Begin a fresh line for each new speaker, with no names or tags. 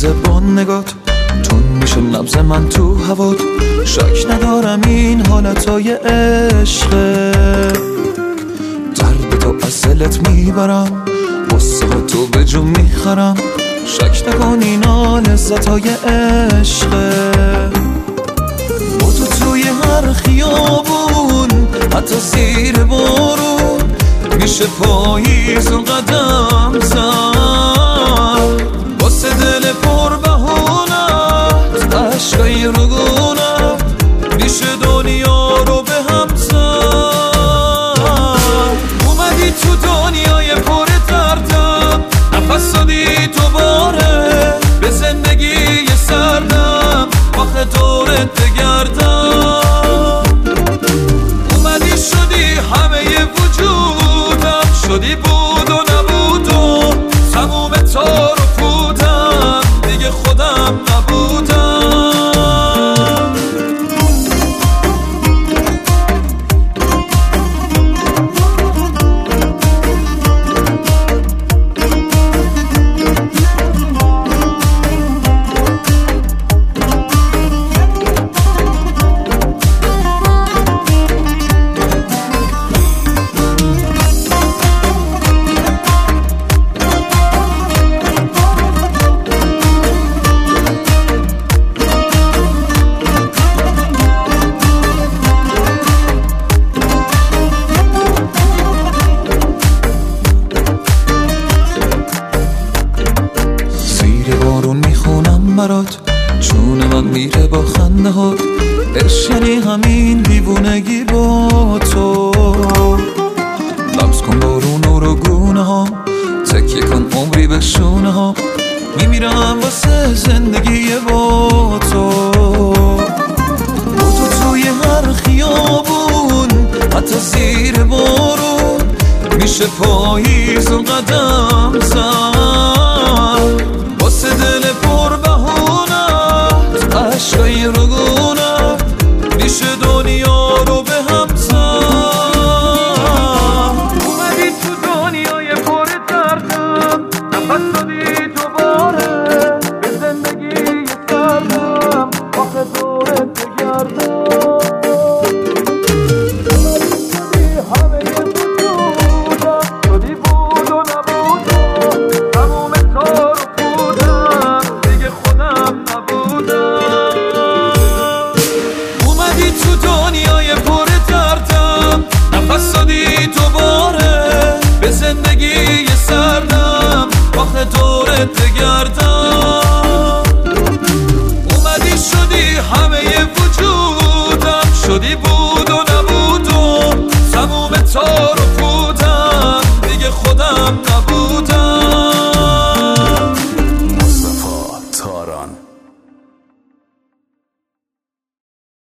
لحظه با نگات تون میشه نبض من تو هوات، شک ندارم این حالتای عشقه. درد تو از دلت میبرم، قصه ها تو به جون میخرم، شک نکن اینا لذتای عشقه. با تو توی هر خیابون حتی زیر بارون میشه پاییز و قدم زد، واسه دل پر بهونت عشقای رگونت میشه دنیا رو به هم زد. اومدی تو دنیای پر دردم، نفس دادی دوباره به زندگی سردم، آخه دورت بگردم. اومدی شدی همه وجودم، شدی بود و نبود و تموم تار و پودم، دیگه خودم نبودم. برات چون من میره با خنده هات، عشق یعنی همین دیوونگی با تو. لمس کن بارون رو گونه ها، تکیه کن عمری به شونه ها، میمیرم واسه زندگی با تو. با تو توی هر خیابون حتی زیر بارون میشه پاییز و قدم زد، واسه دل پر بهونت عشقای رگونت میشه دنیا رو به هم زد. اومدی تو دنیای پر دردم، نفس دادی دوباره به زندگی سردم، آخه دورت بگردم. اومدی همه وجودم، شدی بود و نبود و تموم تار و پودم، دیگه خودم نبودم. اومدی تو دنیای پر دردم، نفس دادی دوباره به زندگی سردم، آخه دورت بگردم. اومدی شدی همه وجودم، شدی بود و نبود و تموم تار و پودم، دیگه خودم نبودم.